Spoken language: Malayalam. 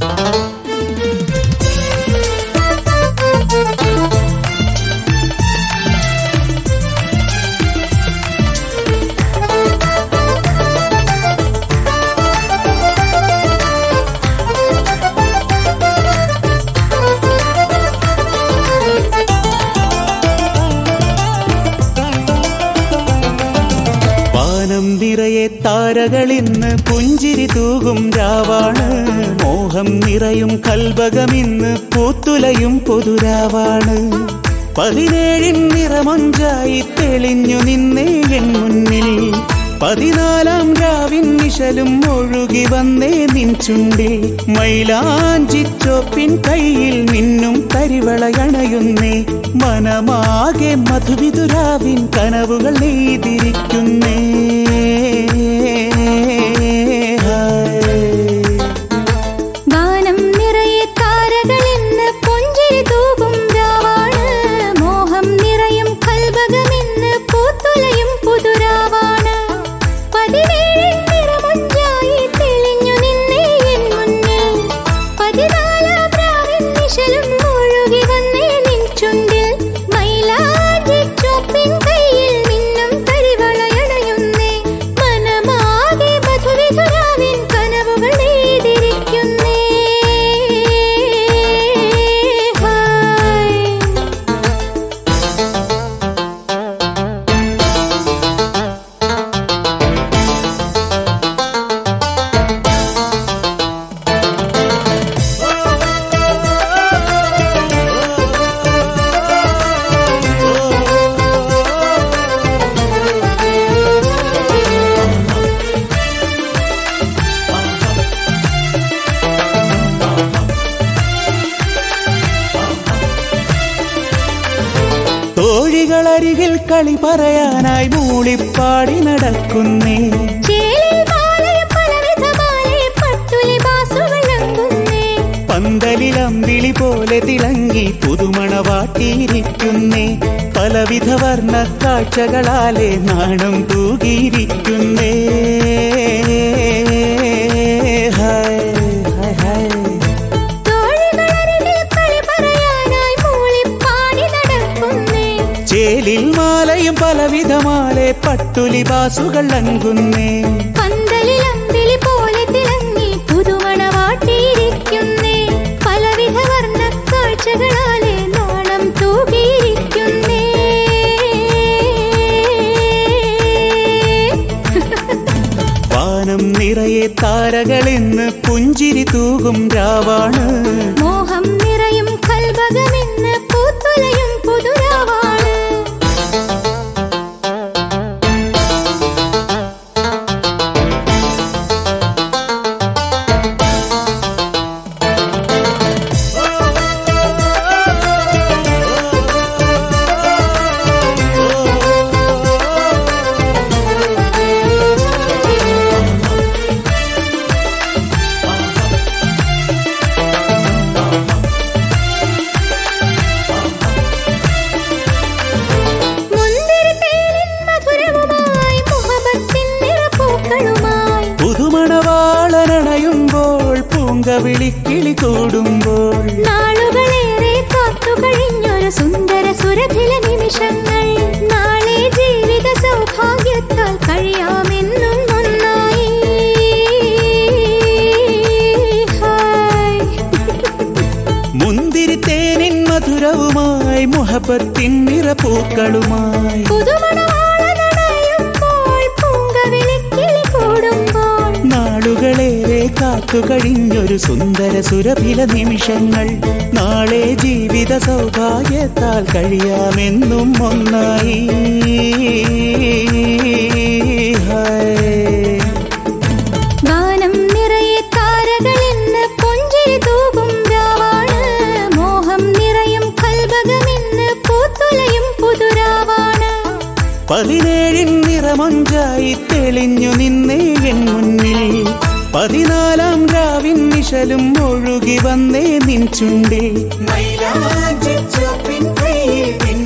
നിറയെ താരകളിന്ന് പുഞ്ചിരി തൂകും രാവാണ്. മോഹം നിറയും കൽബകമിന്ന് പൂത്തുലയും പുതുരാവാണ്. 17 നിറമൊഞ്ചായി തെളിഞ്ഞു നിന്നേ എൻ മുന്നിൽ. 14 രാവിൻ നിശലും ഒഴുകി വന്നേ നിൻ ചുണ്ടിൽ. മൈലാഞ്ചിച്ചോപ്പിൻ കയ്യിൽ നിന്നും തരിവളയണയുന്നേ. മനമാകെ മധുവിതുരാവിൻ കനവുകൾ നെയ്തിരിക്കുന്നേ. തോഴികളരികിൽ കളി പറയാനായി മൂളിപ്പാടി നടക്കുന്നേ. പന്തലിലമ്പിളി പോലെ തിളങ്ങി പുതുമണവാട്ടിയിരിക്കുന്നേ. പലവിധ വർണ്ണ കാഴ്ചകളാലെ നാണം തൂകിയിരിക്കുന്നേ. ചേലിൽ മാലയും പലവിധമാലെ പട്ടുലിബാസുകൾ അങ്കുന്നേ. പന്തലിലമ്പിളി പോലെ തിളങ്ങി പുതുമണവാട്ടിയിരിക്കുന്നേ. പലവിധ വർണ്ണ കാഴ്ചകളാലെ നാണം തൂകിയിരിക്കുന്നേ. വാനം നിറയെ താരകളിന്ന് പുഞ്ചിരി തൂകും രാവാണ്. മോഹം നിറയും കൽബകമിന്ന് പൂത്തുലയും പുതുരാവാണ്. പുതുമണവാളനണയുമ്പോൾ പൂങ്കവിളിക്കിളി കൂടുമ്പോൾ നാളുകളേറെ കാത്തു കഴിഞ്ഞൊരു സുന്ദര സുരഭില നിമിഷങ്ങൾ. നാളെ ജീവിത സൗഭാഗ്യത്താൽ കഴിയാമെന്നും ഒന്നായി. മുന്തിരി തേനിൻ മധുരവുമായി മുഹബത്തിൻ നിറപ്പൂക്കളുമായി നാളുകളേറെ കാത്തു കഴിഞ്ഞൊരു സുന്ദര സുരഭില നിമിഷങ്ങൾ. നാളെ ജീവിത സൗഭാഗ്യത്താൽ കഴിയാമെന്നും ഒന്നായി. ഗാനം നിറയെ താരകളിന്ന് പുഞ്ചിരി തൂകും രാവാണ്. മോഹം നിറയും കൽബകമിന്ന് പൂത്തുലയും പുതുരാവാണ്. 17 നിറമൊഞ്ചായി തെളിഞ്ഞു നിന്നേ എൻ മുന്നിൽ. 14 രാവിൻ നിശലും ഒഴുകി വന്നേ നിൻ ചുണ്ടിൽ. മൈലാഞ്ചിച്ചോപ്പിൻ കയ്യിൽ